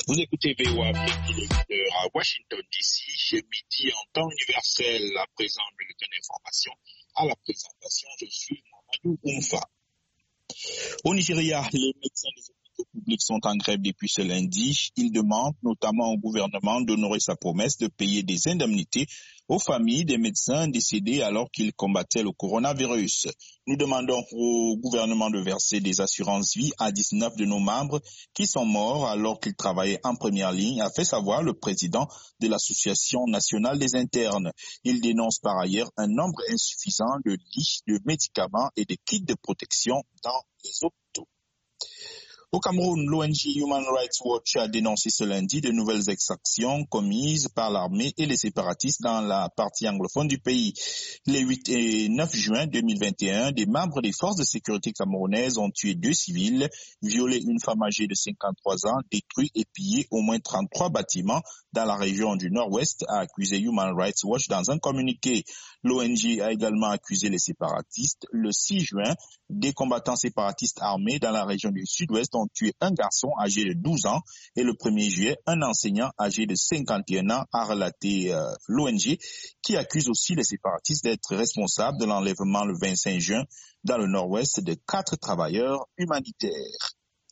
Vous écoutez VOA à Washington DC, midi en temps universel. À présent, bulletin d'information. À la présentation, je suis Mamadou Oumfa. Au Nigeria, les médecins des hôpitaux publics sont en grève depuis ce lundi. Ils demandent notamment au gouvernement d'honorer sa promesse de payer des indemnités aux familles des médecins décédés alors qu'ils combattaient le coronavirus. Nous demandons au gouvernement de verser des assurances-vie à 19 de nos membres qui sont morts alors qu'ils travaillaient en première ligne, a fait savoir le président de l'Association nationale des internes. Il dénonce par ailleurs un nombre insuffisant de lits, de médicaments et de kits de protection dans les hôpitaux. Au Cameroun, l'ONG Human Rights Watch a dénoncé ce lundi de nouvelles exactions commises par l'armée et les séparatistes dans la partie anglophone du pays. Les 8 et 9 juin 2021, des membres des forces de sécurité camerounaises ont tué 2 civils, violé une femme âgée de 53 ans, détruit et pillé au moins 33 bâtiments dans la région du Nord-Ouest, a accusé Human Rights Watch dans un communiqué. L'ONG a également accusé les séparatistes. Le 6 juin, des combattants séparatistes armés dans la région du Sud-Ouest ont tué un garçon âgé de 12 ans et le 1er juillet, un enseignant âgé de 51 ans, a relaté l'ONG, qui accuse aussi les séparatistes d'être responsables de l'enlèvement le 25 juin dans le Nord-Ouest de 4 travailleurs humanitaires.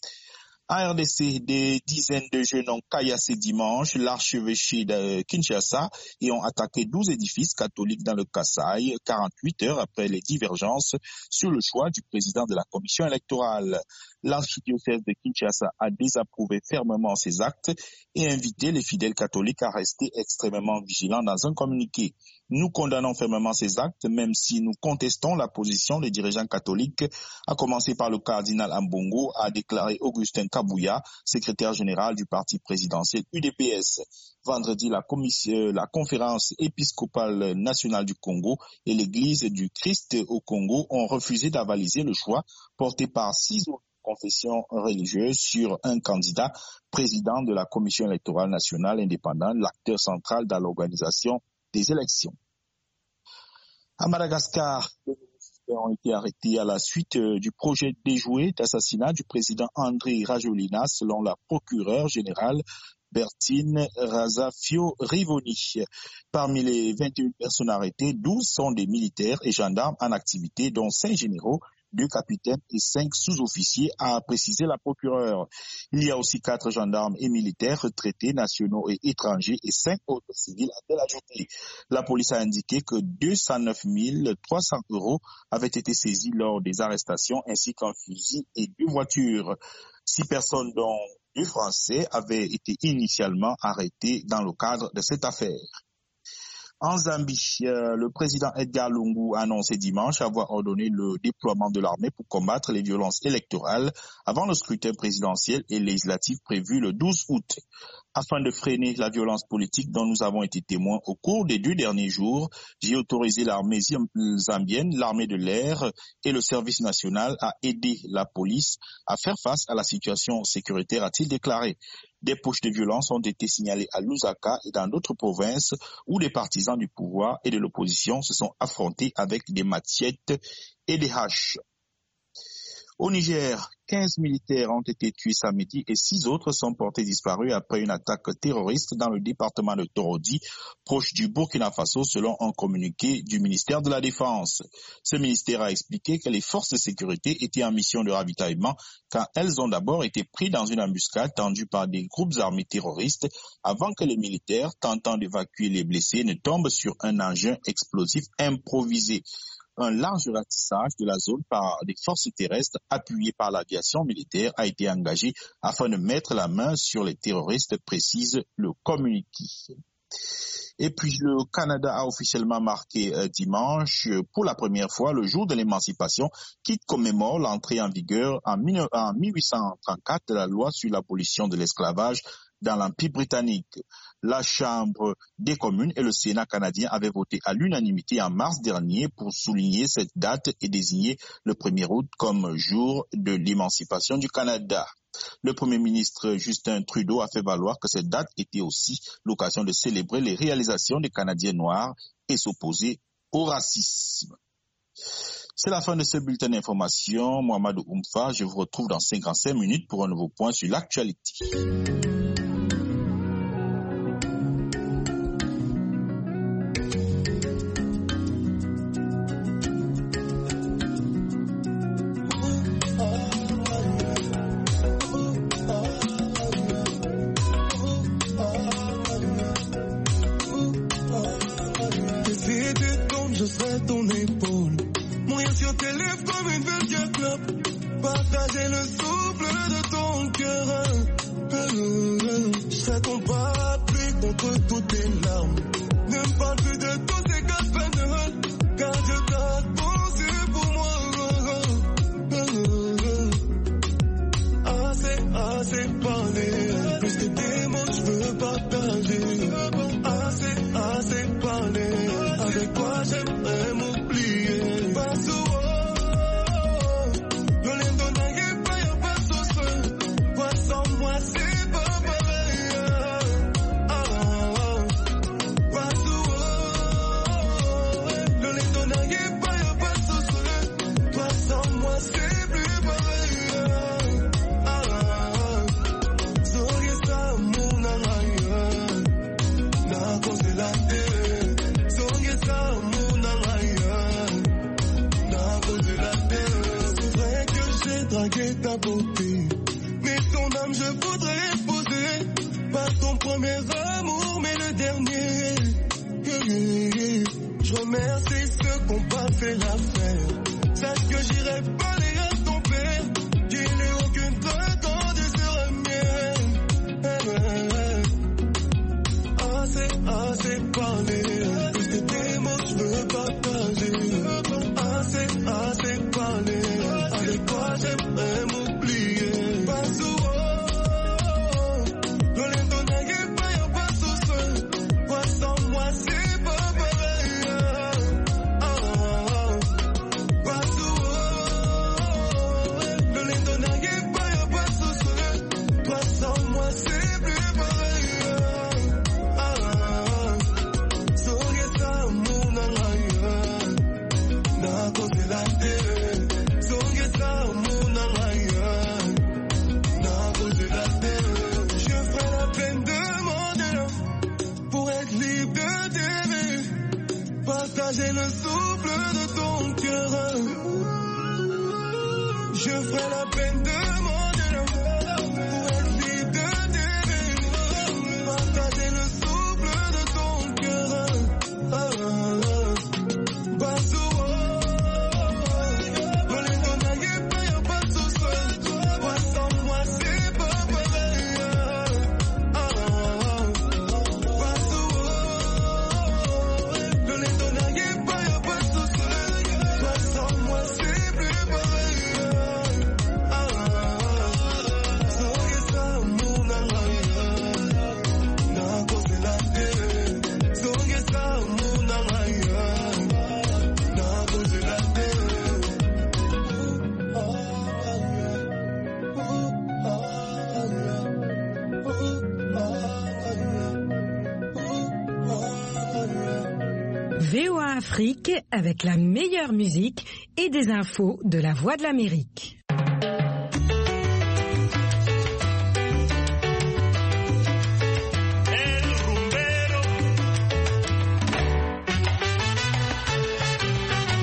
En RDC, des dizaines de jeunes ont caillassé dimanche l'archevêché de Kinshasa et ont attaqué 12 édifices catholiques dans le Kasaï, 48 heures après les divergences sur le choix du président de la commission électorale. L'archidiocèse de Kinshasa a désapprouvé fermement ces actes et invité les fidèles catholiques à rester extrêmement vigilants dans un communiqué. Nous condamnons fermement ces actes, même si nous contestons la position des dirigeants catholiques, à commencer par le cardinal Ambongo, a déclaré Augustin Kabouya, secrétaire général du parti présidentiel UDPS. Vendredi, la conférence épiscopale nationale du Congo et l'église du Christ au Congo ont refusé d'avaliser le choix porté par 6 autres confessions religieuses sur un candidat président de la commission électorale nationale indépendante, l'acteur central dans l'organisation des élections. À Madagascar, les suspects ont été arrêtés à la suite du projet déjoué d'assassinat du président Andry Rajoelina, selon la procureure générale Bertine Razafio-Rivoni. Parmi les 21 personnes arrêtées, 12 sont des militaires et gendarmes en activité, dont 5 généraux, 2 capitaines et 5 sous-officiers, a précisé la procureure. Il y a aussi 4 gendarmes et militaires retraités, nationaux et étrangers, et 5 autres civils, a-t-elle ajouté. La police a indiqué que 209 300 € avaient été saisis lors des arrestations, ainsi qu'un fusil et 2 voitures. 6 personnes, dont 2 Français, avaient été initialement arrêtées dans le cadre de cette affaire. En Zambie, le président Edgar Lungu a annoncé dimanche avoir ordonné le déploiement de l'armée pour combattre les violences électorales avant le scrutin présidentiel et législatif prévu le 12 août. Afin de freiner la violence politique dont nous avons été témoins au cours des 2 derniers jours, j'ai autorisé l'armée zambienne, l'armée de l'air et le service national à aider la police à faire face à la situation sécuritaire, a-t-il déclaré. Des poches de violence ont été signalées à Lusaka et dans d'autres provinces où les partisans du pouvoir et de l'opposition se sont affrontés avec des machettes et des haches. Au Niger, 15 militaires ont été tués samedi et 6 autres sont portés disparus après une attaque terroriste dans le département de Torodi, proche du Burkina Faso, selon un communiqué du ministère de la Défense. Ce ministère a expliqué que les forces de sécurité étaient en mission de ravitaillement car elles ont d'abord été prises dans une embuscade tendue par des groupes armés terroristes avant que les militaires, tentant d'évacuer les blessés, ne tombent sur un engin explosif improvisé. Un large ratissage de la zone par des forces terrestres appuyées par l'aviation militaire a été engagé afin de mettre la main sur les terroristes, précise le communiqué. Et puis le Canada a officiellement marqué dimanche, pour la première fois, le jour de l'émancipation qui commémore l'entrée en vigueur en 1834 de la loi sur l'abolition de l'esclavage dans l'Empire britannique. La Chambre des communes et le Sénat canadien avaient voté à l'unanimité en mars dernier pour souligner cette date et désigner le 1er août comme jour de l'émancipation du Canada. Le Premier ministre Justin Trudeau a fait valoir que cette date était aussi l'occasion de célébrer les réalisations des Canadiens noirs et s'opposer au racisme. C'est la fin de ce bulletin d'information. Mohamedou Oumfa, je vous retrouve dans 55 minutes pour un nouveau point sur l'actualité. partager le souffle de ton cœur. Je serai ton parapluie contre toutes tes larmes. Ne me parle plus de tous ces casse-peines, car Dieu t'a pensé pour moi. Assez parlé, plus que tes mots je veux partager. Assez parlé, avec toi j'aimerais m'oublier. Pas souvent, non les dons n'ayez pas y'a pas sauce. Toi sans moi c'est pas pareil. Pas souvent, non les dons n'ayez pas y'a pas sauce. Toi sans moi c'est plus pareil. Draguer ta beauté, mais ton âme je voudrais épouser. Pas ton premier amour mais le dernier. Je remercie ceux qui n'ont pas fait l'affaire. Sache que j'irai parler à ton père, qu'il n'ait aucune prétendue sur la mienne. Assez parlé, plus que tes mots je veux partager. Assez parlé, avec toi j'aimerais m'oublier. Pas souvent, non les dons n'ayez pas y'a pas sauce. Toi sans moi c'est pas pareil. Pas souvent, non les dons n'ayez pas y'a pas sauce. Toi sans moi c'est plus pareil. Je ferai la peine de mon pour être libre de t'aimer, partager le souffle de ton cœur. Je ferai la peine de mon pour être libre de t'aimer, partager le souffle de ton cœur. Pas souvent. VOA Afrique avec la meilleure musique et des infos de la Voix de l'Amérique.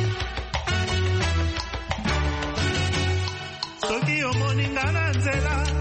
Soki omoni nga na nzela